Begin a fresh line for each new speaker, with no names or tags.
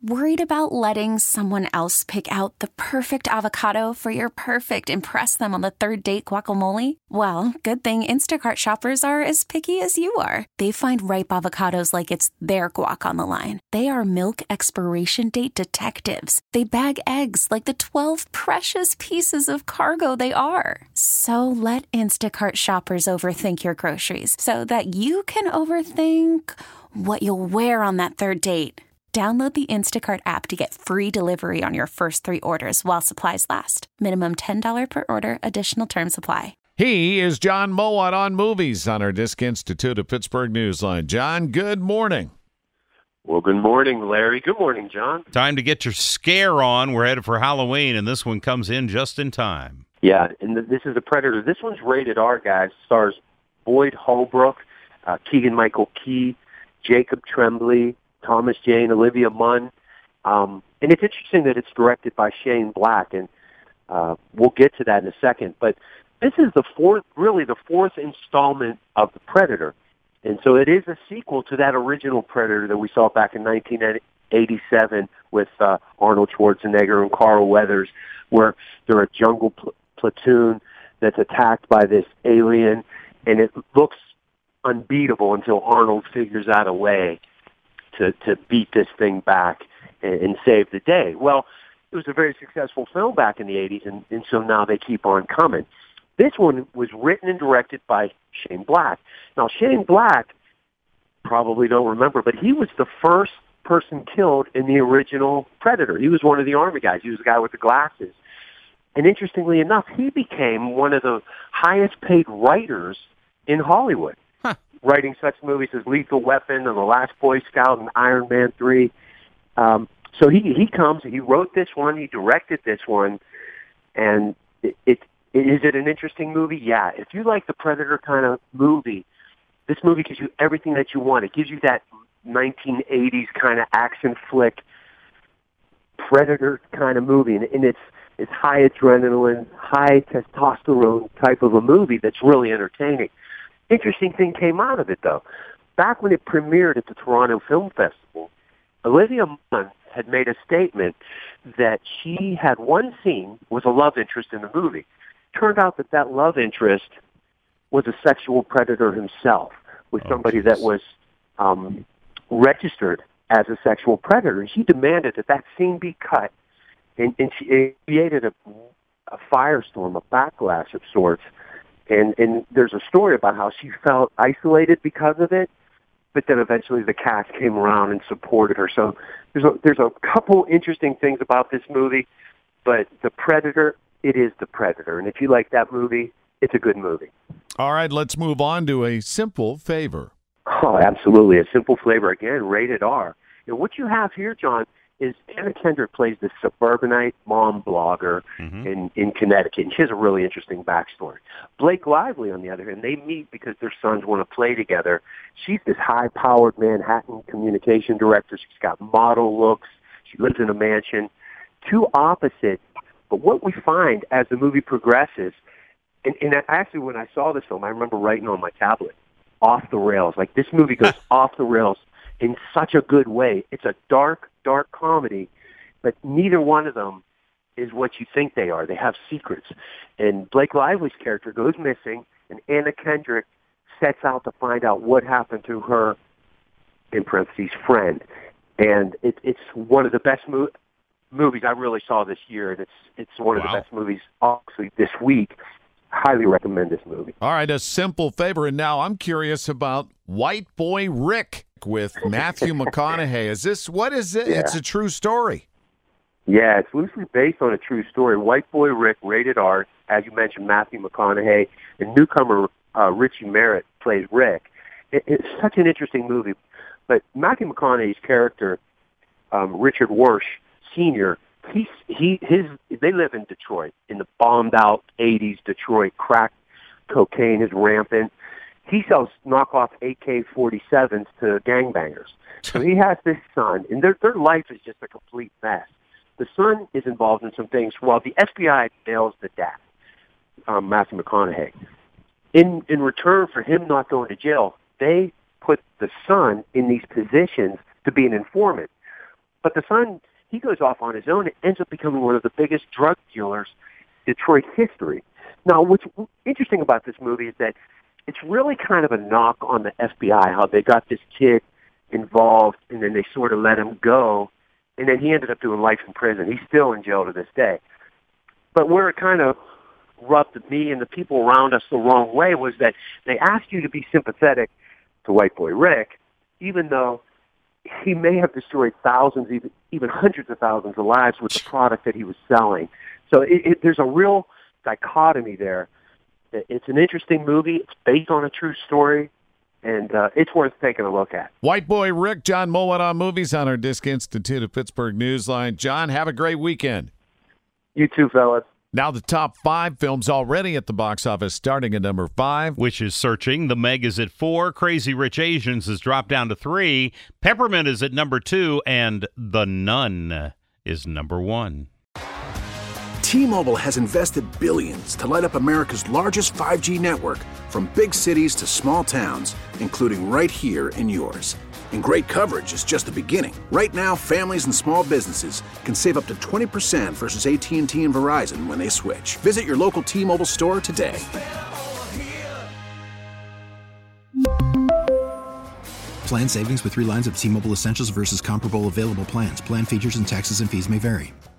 Worried about letting someone else pick out the perfect avocado for your perfect impress them on the third date guacamole? Well, good thing Instacart shoppers are as picky as you are. They find ripe avocados like it's their guac on the line. They are milk expiration date detectives. They bag eggs like the 12 precious pieces of cargo they are. So let Instacart shoppers overthink your groceries so that you can overthink what you'll wear on that third date. Download the Instacart app to get free delivery on your first 3 orders while supplies last. Minimum $10 per order. Additional terms apply.
He is John Mowat on Movies on our Disc Institute of Pittsburgh Newsline. John, good morning.
Well, good morning, Larry. Good morning, John.
Time to get your scare on. We're headed for Halloween, and this one comes in just in time.
Yeah, and this is a Predator. This one's rated R, guys. Stars Boyd Holbrook, Keegan-Michael Key, Jacob Tremblay, Thomas Jane, Olivia Munn. And it's interesting that it's directed by Shane Black, and we'll get to that in a second. But this is the fourth installment of The Predator. And so it is a sequel to that original Predator that we saw back in 1987 with Arnold Schwarzenegger and Carl Weathers, where they're a jungle platoon that's attacked by this alien, and it looks unbeatable until Arnold figures out a way to beat this thing back and save the day. Well, it was a very successful film back in the 80s, and so now they keep on coming. This one was written and directed by Shane Black. Now, Shane Black, probably don't remember, but he was the first person killed in the original Predator. He was one of the Army guys. He was the guy with the glasses. And interestingly enough, he became one of the highest-paid writers in Hollywood. Writing such movies as Lethal Weapon and The Last Boy Scout and Iron Man 3. So he wrote this one, he directed this one, and is it an interesting movie? Yeah. If you like the Predator kind of movie, this movie gives you everything that you want. It gives you that 1980s kind of action flick Predator kind of movie, and it's high adrenaline, high testosterone type of a movie that's really entertaining. Interesting thing came out of it, though. Back when it premiered at the Toronto Film Festival, Olivia Munn had made a statement that she had one scene was a love interest in the movie. Turned out that love interest was a sexual predator himself, was somebody that was registered as a sexual predator. And she demanded that scene be cut, and she created a firestorm, a backlash of sorts. And there's a story about how she felt isolated because of it, but then eventually the cast came around and supported her. So there's a couple interesting things about this movie, but The Predator, it is The Predator. And if you like that movie, it's a good movie.
All right, let's move on to A Simple Favor.
Oh, absolutely. A Simple Favor, again, rated R. And what you have here, John, is Anna Kendrick plays this suburbanite mom blogger in Connecticut, and she has a really interesting backstory. Blake Lively, on the other hand, they meet because their sons want to play together. She's this high-powered Manhattan communication director. She's got model looks. She lives in a mansion. Two opposites. But what we find as the movie progresses, and actually when I saw this film, I remember writing on my tablet, off the rails. Like, this movie goes off the rails in such a good way. It's a dark comedy, but neither one of them is what you think they are. They have secrets. And Blake Lively's character goes missing, and Anna Kendrick sets out to find out what happened to her, in parentheses, friend. And it's one of the best movies I really saw this year, and it's one of the best movies, obviously, this week. Highly recommend this movie.
All right, A Simple Favor. And now I'm curious about White Boy Rick with Matthew McConaughey. What is it? Yeah. It's a true story.
Yeah, it's loosely based on a true story. White Boy Rick, rated R, as you mentioned, Matthew McConaughey, and newcomer Richie Merritt plays Rick. It's such an interesting movie. But Matthew McConaughey's character, Richard Warsh Sr., they live in Detroit, in the bombed-out 80s Detroit. Crack cocaine is rampant. He sells knockoff AK-47s to gangbangers. So he has this son, and their life is just a complete mess. The son is involved in some things while the FBI nails the dad, Matthew McConaughey. In return for him not going to jail, they put the son in these positions to be an informant. But the son, he goes off on his own and ends up becoming one of the biggest drug dealers in Detroit history. Now, what's interesting about this movie is that it's really kind of a knock on the FBI, how they got this kid involved and then they sort of let him go, and then he ended up doing life in prison. He's still in jail to this day. But where it kind of rubbed me and the people around us the wrong way was that they asked you to be sympathetic to White Boy Rick, even though he may have destroyed thousands, even hundreds of thousands of lives with the product that he was selling. So there's a real dichotomy there. It's an interesting movie. It's based on a true story, and it's worth taking a look at.
White Boy Rick, John Mullet on Movies on our Disc Institute of Pittsburgh Newsline. John, have a great weekend.
You too, fellas.
Now the top 5 films already at the box office, starting at number 5.
Which is Searching. The Meg is at 4. Crazy Rich Asians has dropped down to 3. Peppermint is at number 2. And The Nun is number 1.
T-Mobile has invested billions to light up America's largest 5G network, from big cities to small towns, including right here in yours. And great coverage is just the beginning. Right now, families and small businesses can save up to 20% versus AT&T and Verizon when they switch. Visit your local T-Mobile store today.
Plan savings with 3 lines of T-Mobile Essentials versus comparable available plans. Plan features and taxes and fees may vary.